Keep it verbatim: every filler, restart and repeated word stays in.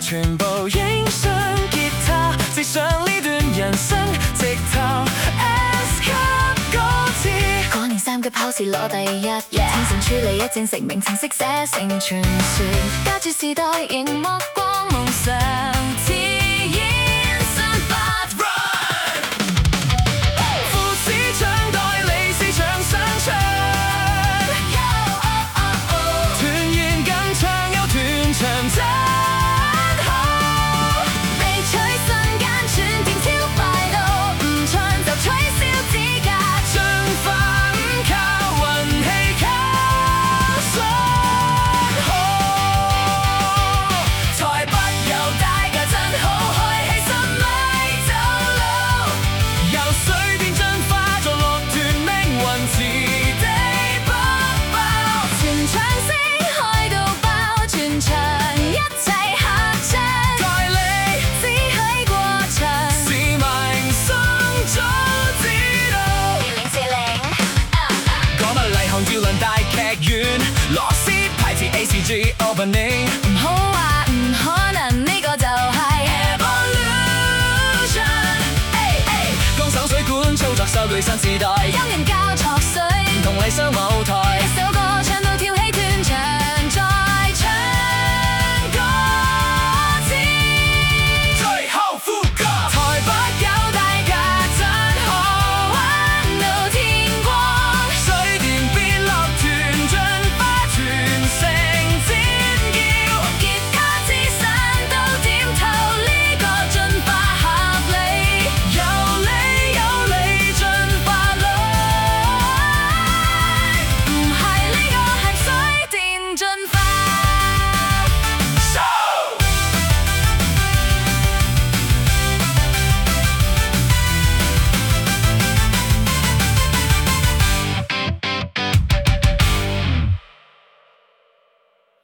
全部影相吉他，接上呢段人生直頭 S 級歌詞。 嗰年三級考試攞第一，天神處理一戰成名，程式寫成傳說，加住時代熒幕光夢想。 螺絲牌子 A C G opening， 唔好話唔可能，呢個就係 evolution。江手水管操作收據新事